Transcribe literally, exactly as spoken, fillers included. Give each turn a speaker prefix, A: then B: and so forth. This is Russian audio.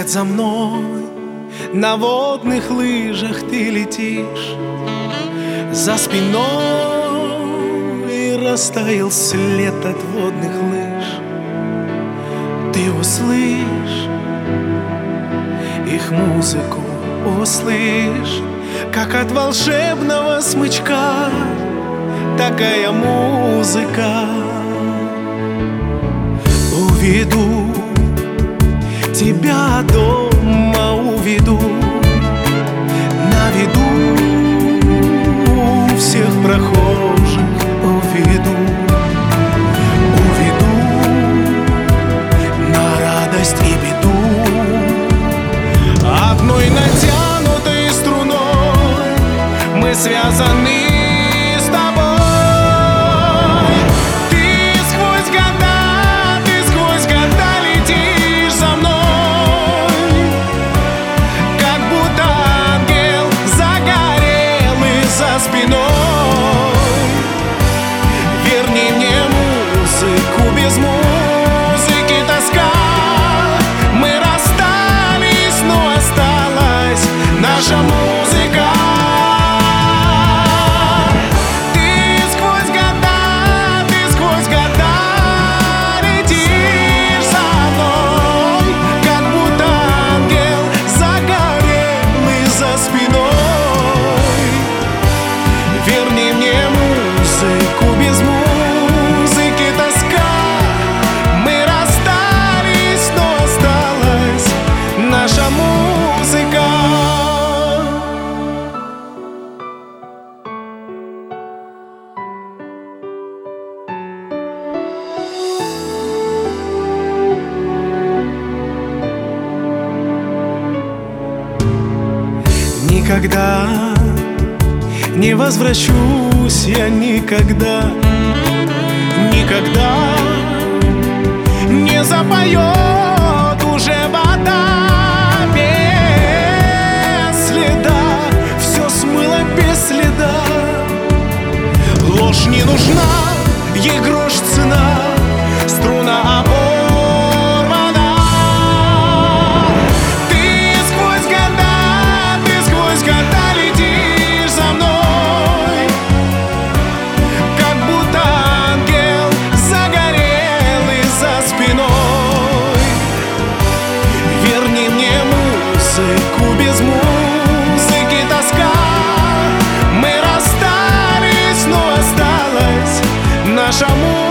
A: Вслед за мной на водных лыжах ты летишь, за спиной растаял след от водных лыж. Ты услышь их музыку, услышь, как от волшебного смычка такая музыка. Уведу тебя дома, уведу, наведу всех прохожих, уведу, уведу на радость и беду. Одной натянутой струной мы связаны с тобой. Ты сквозь года, ты сквозь года летишь за мной, как будто ангел загорелый за спиной. Верни мне музыку, без музыки тоска. Мы расстались, но осталась наша музыка. Ты сквозь года, ты сквозь года летишь за мной, как будто ангел загорелый за спиной. Верни мне музыку, без музыки тоска. Мы расстались, но осталась наша музыка. Никогда не возвращусь я, никогда, никогда не запоет уже вода без следа. Все смыло без следа. Ложь не нужна, ей грош цена, струна оборвана. Ты сквозь года, ты сквозь года летишь за мной, как будто ангел загорелый за спиной. Верни мне музыку, без музыки тоска. Мы расстались, но осталась наша музыка.